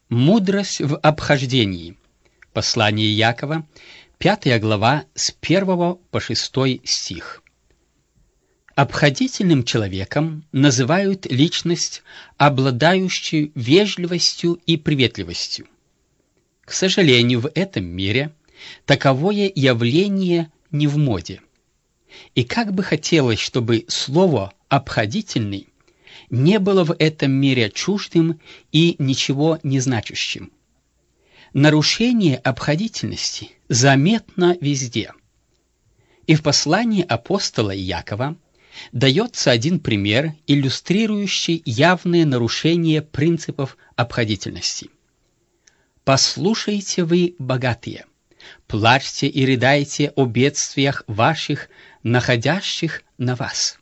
Мудрость в обхождении. Послание Якова, 5 глава, с 1 по 6 стих. Обходительным человеком называют личность, обладающую вежливостью и приветливостью. К сожалению, в этом мире таковое явление не в моде. И как бы хотелось, чтобы слово «обходительный» не было в этом мире чуждым и ничего не значащим. Нарушение обходительности заметно везде. И в послании апостола Иакова дается один пример, иллюстрирующий явные нарушения принципов обходительности. «Послушайте вы, богатые, плачьте и рыдайте о бедствиях ваших, находящих на вас.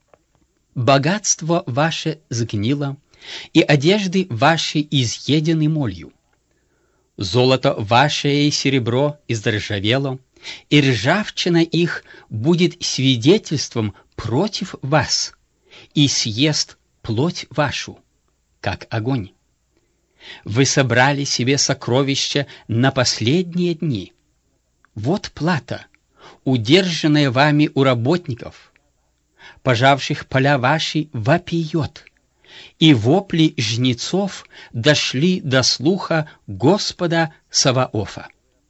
Богатство ваше сгнило, и одежды ваши изъедены молью. Золото ваше и серебро издоржавело, и ржавчина их будет свидетельством против вас, и съест плоть вашу, как огонь. Вы собрали себе сокровища на последние дни. Вот плата, удержанная вами у работников, пожавших поля ваши, вопиет, и вопли жнецов дошли до слуха Господа Саваофа.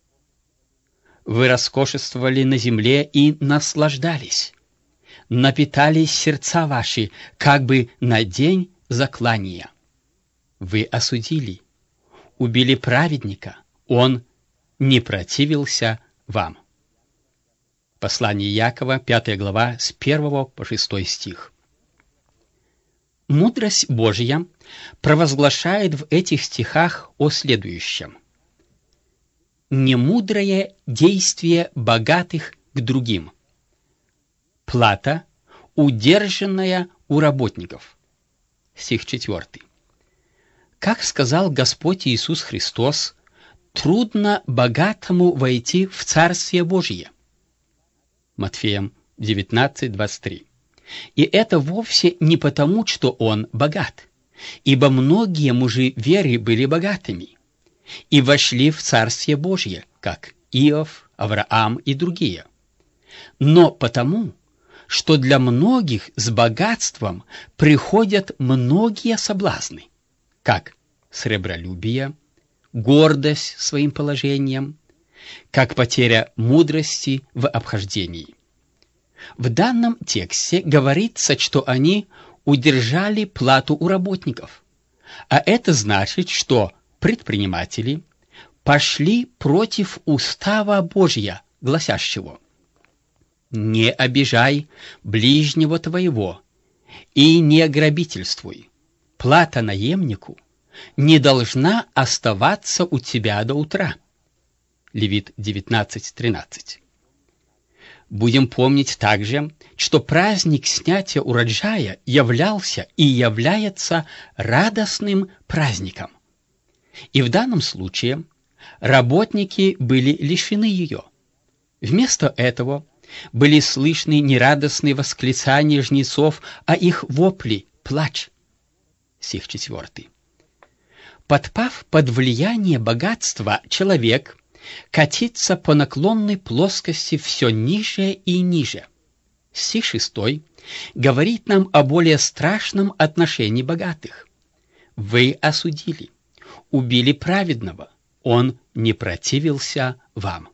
Вы роскошествовали на земле и наслаждались, напитали сердца ваши, как бы на день заклания. Вы осудили, убили праведника, он не противился вам». Послание Якова, 5 глава, с 1 по 6 стих. Мудрость Божья провозглашает в этих стихах о следующем: немудрое действие богатых к другим, плата, удержанная у работников. Стих 4. Как сказал Господь Иисус Христос, трудно богатому войти в Царствие Божие. Матфеем 19:23. И это вовсе не потому, что он богат, ибо многие мужи веры были богатыми и вошли в Царствие Божье, как Иов, Авраам и другие, но потому, что для многих с богатством приходят многие соблазны, как сребролюбие, гордость своим положением, как потеря мудрости в обхождении. В данном тексте говорится, что они удержали плату у работников, а это значит, что предприниматели пошли против устава Божия, гласящего: «Не обижай ближнего твоего и не грабительствуй. Плата наемнику не должна оставаться у тебя до утра». Левит 19:13. Будем помнить также, что праздник снятия урожая являлся и является радостным праздником. И в данном случае работники были лишены ее. Вместо этого были слышны нерадостные восклицания жнецов, а их вопли — плач. Стих 4. Подпав под влияние богатства, человек катится по наклонной плоскости все ниже и ниже. Стих 6 говорит нам о более страшном отношении богатых. «Вы осудили, убили праведного, он не противился вам».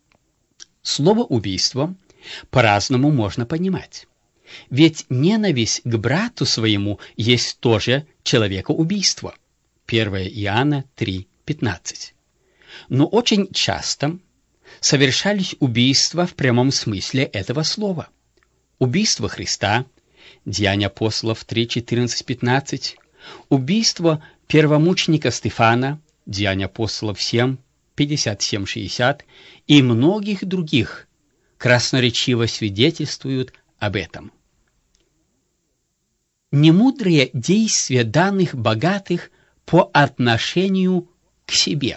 Слово «убийство» по-разному можно понимать. Ведь ненависть к брату своему есть тоже человекоубийство. 1 Иоанна 3:15. Но очень часто совершались убийства в прямом смысле этого слова. Убийство Христа, Деяния апостолов 3:14-15, убийство первомученика Стефана, Деяния апостолов 7:57-60 и многих других красноречиво свидетельствуют об этом. Немудрые действия данных богатых по отношению к себе.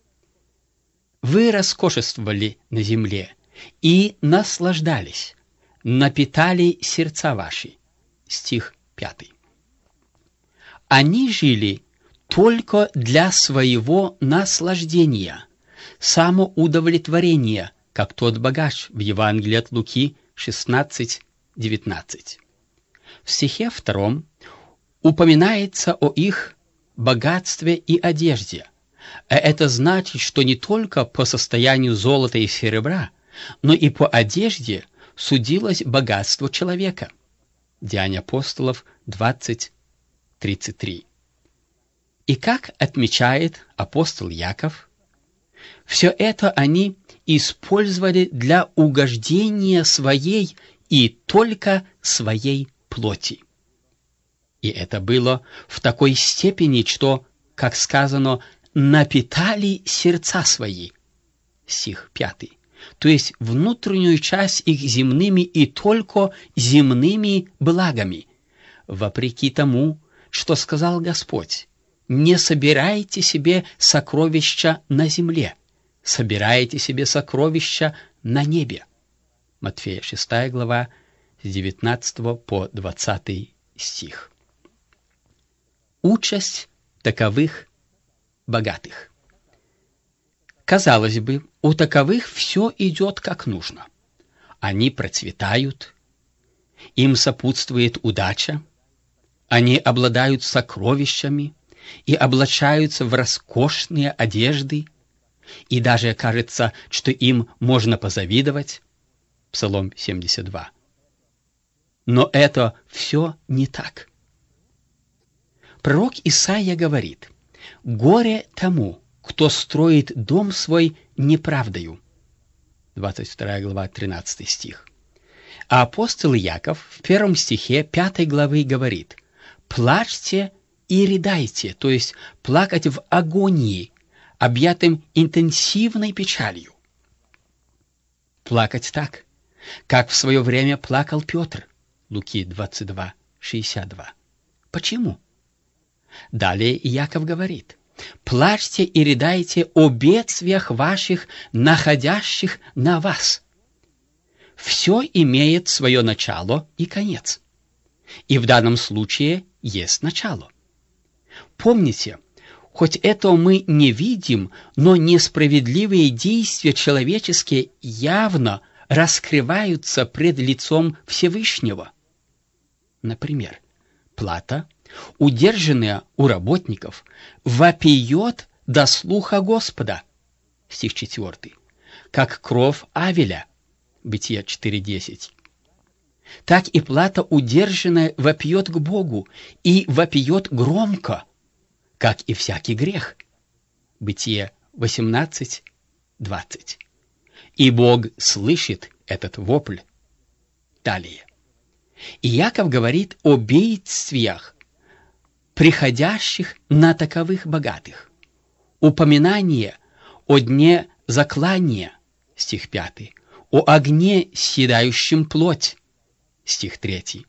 Вы роскошествовали на земле и наслаждались, напитали сердца ваши. Стих 5. Они жили только для своего наслаждения, самоудовлетворения, как тот богач в Евангелии от Луки 16:19. В стихе 2 упоминается о их богатстве и одежде. А это значит, что не только по состоянию золота и серебра, но и по одежде судилось богатство человека. Деяния апостолов 20:33. И как отмечает апостол Яков, все это они использовали для угождения своей и только своей плоти. И это было в такой степени, что, как сказано, напитали сердца свои. Стих 5. То есть внутреннюю часть их земными и только земными благами, вопреки тому, что сказал Господь: «Не собирайте себе сокровища на земле, собирайте себе сокровища на небе». Матфея 6 глава, с 19 по 20 стих. Участь таковых богатых. Казалось бы, у таковых все идет как нужно. Они процветают, им сопутствует удача, они обладают сокровищами и облачаются в роскошные одежды, и даже кажется, что им можно позавидовать. Псалом 72. Но это все не так. Пророк Исаия говорит: «Горе тому, кто строит дом свой неправдою». 22 глава, 13 стих. А апостол Яков в 1 стихе 5 главы говорит: «Плачьте и рыдайте», то есть плакать в агонии, объятым интенсивной печалью. Плакать так, как в свое время плакал Петр. Луки 22:62. Почему? Далее Яков говорит: «Плачьте и рыдайте о бедствиях ваших, находящих на вас». Все имеет свое начало и конец. И в данном случае есть начало. Помните, хоть этого мы не видим, но несправедливые действия человеческие явно раскрываются пред лицом Всевышнего. Например, плата, удержанная у работников, вопиет до слуха Господа. Стих 4. Как кровь Авеля. Бытие 4:10. Так и плата удержанная вопиет к Богу, и вопиет громко, как и всякий грех. Бытие 18:20. И Бог слышит этот вопль. Далее. И Яков говорит о бедствиях, приходящих на таковых богатых. Упоминание о дне заклания, стих 5, о огне, съедающем плоть, стих 3,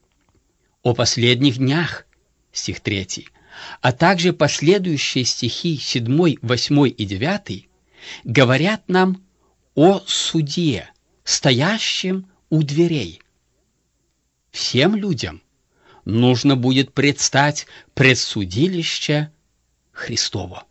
о последних днях, стих 3, а также последующие стихи 7, 8 и 9 говорят нам о суде, стоящем у дверей. Всем людям нужно будет предстать пред судилище Христово.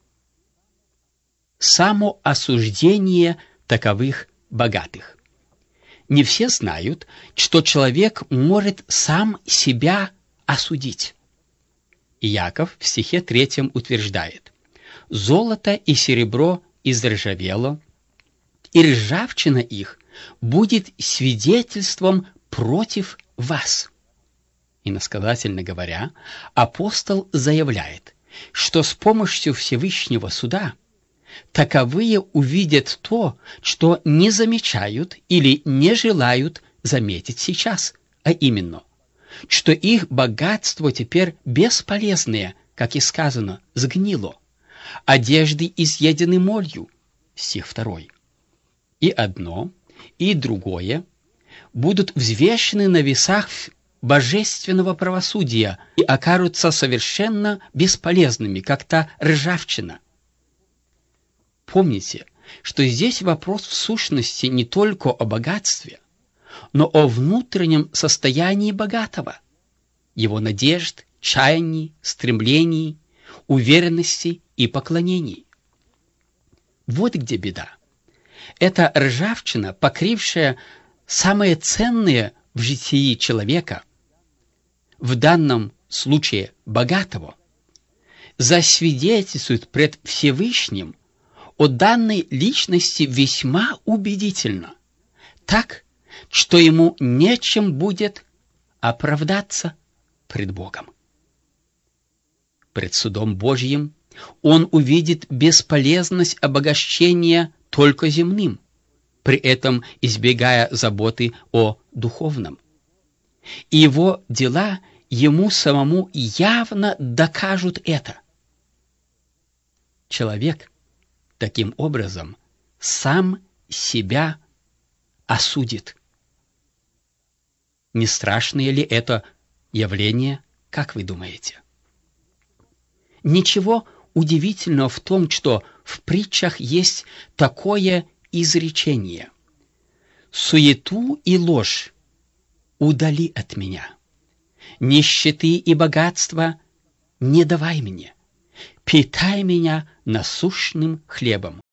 Самоосуждение таковых богатых. Не все знают, что человек может сам себя осудить. Иаков в стихе 3 утверждает: «Золото и серебро изржавело, и ржавчина их будет свидетельством против вас». Иносказательно говоря, апостол заявляет, что с помощью Всевышнего суда таковые увидят то, что не замечают или не желают заметить сейчас, а именно, что их богатство теперь бесполезное, как и сказано, сгнило, одежды изъедены молью, стих 2. И одно, и другое будут взвешены на весах божественного правосудия и окажутся совершенно бесполезными, как та ржавчина. Помните, что здесь вопрос в сущности не только о богатстве, но о внутреннем состоянии богатого, его надежд, чаяний, стремлений, уверенности и поклонений. Вот где беда. Это ржавчина, покрившая самое ценное в житии человека, в данном случае богатого, засвидетельствует пред Всевышним о данной личности весьма убедительно, так, что ему нечем будет оправдаться пред Богом. Пред судом Божьим он увидит бесполезность обогащения только земным, при этом избегая заботы о духовном. И его дела ему самому явно докажут это. Человек таким образом сам себя осудит. Не страшное ли это явление, как вы думаете? Ничего удивительного в том, что в притчах есть такое изречение: «Суету и ложь удали от меня, нищеты и богатства не давай мне, питай меня насущным хлебом».